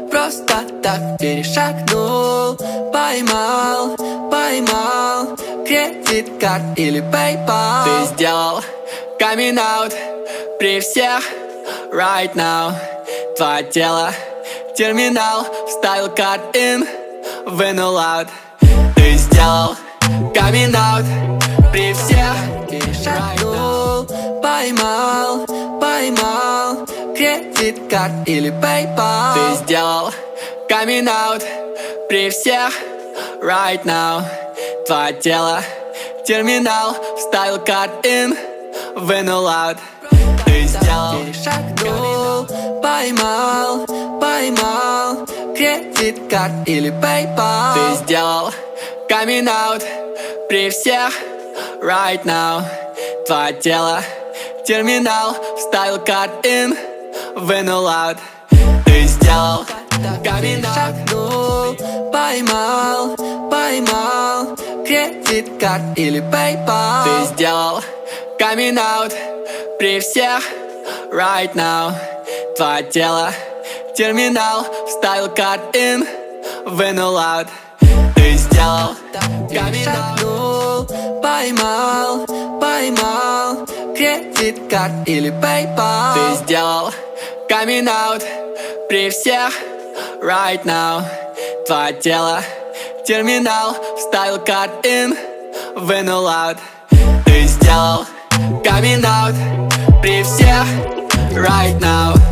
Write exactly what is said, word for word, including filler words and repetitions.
просто так перешагнул. Поймал, поймал кредит карт или PayPal. Ты сделал камин-аут при всех right now. Твое тело терминал, вставил карт in, вынул out. Ты сделал камин-аут при всех перешагнул. Поймал, поймал кредит карт или PayPal. Ты сделал камин-аут при всех right now. Твое тело терминал, вставил карт in, вынул out. Ты сделал перешагнул. Поймал, поймал кредит карт или PayPal. Ты сделал камин-аут при всех right now. Твое тело терминал, вставил карт in, вынул out. Ты сделал камин-аут. Поймал, поймал кредит карт или PayPal. Ты сделал камин-аут при всех right now. Твое тело терминал, вставил карт in, вынул out. Ты сделал камин-аут. Поймал, поймал кредит карт или PayPal. Ты сделал камин-аут при всех right now. Твое тело терминал, вставил карт in, вынул out. Ты сделал камин-аут при всех right now.